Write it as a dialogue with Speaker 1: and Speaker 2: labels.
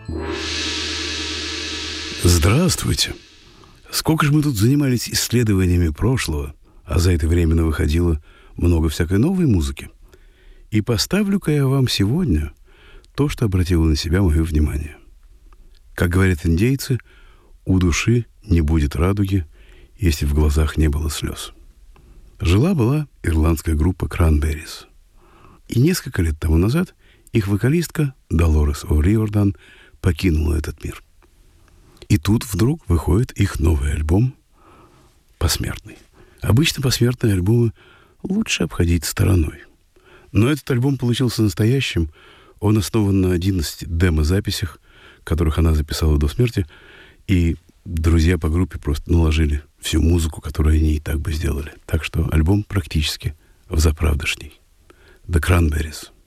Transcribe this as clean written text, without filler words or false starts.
Speaker 1: Здравствуйте! Сколько же мы тут занимались исследованиями прошлого, а за это время выходило много всякой новой музыки. И поставлю-ка я вам сегодня то, что обратило на себя мое внимание. Как говорят индейцы, у души не будет радуги, если в глазах не было слез. Жила-была ирландская группа Cranberries. И несколько лет тому назад их вокалистка Долорес О'Риордан покинула этот мир. И тут вдруг выходит их новый альбом «Посмертный». Обычно посмертные альбомы лучше обходить стороной. Но этот альбом получился настоящим. Он основан на 11 демо-записях, которых она записала до смерти, и друзья по группе просто наложили всю музыку, которую они и так бы сделали. Так что альбом практически взаправдошний. The Cranberries.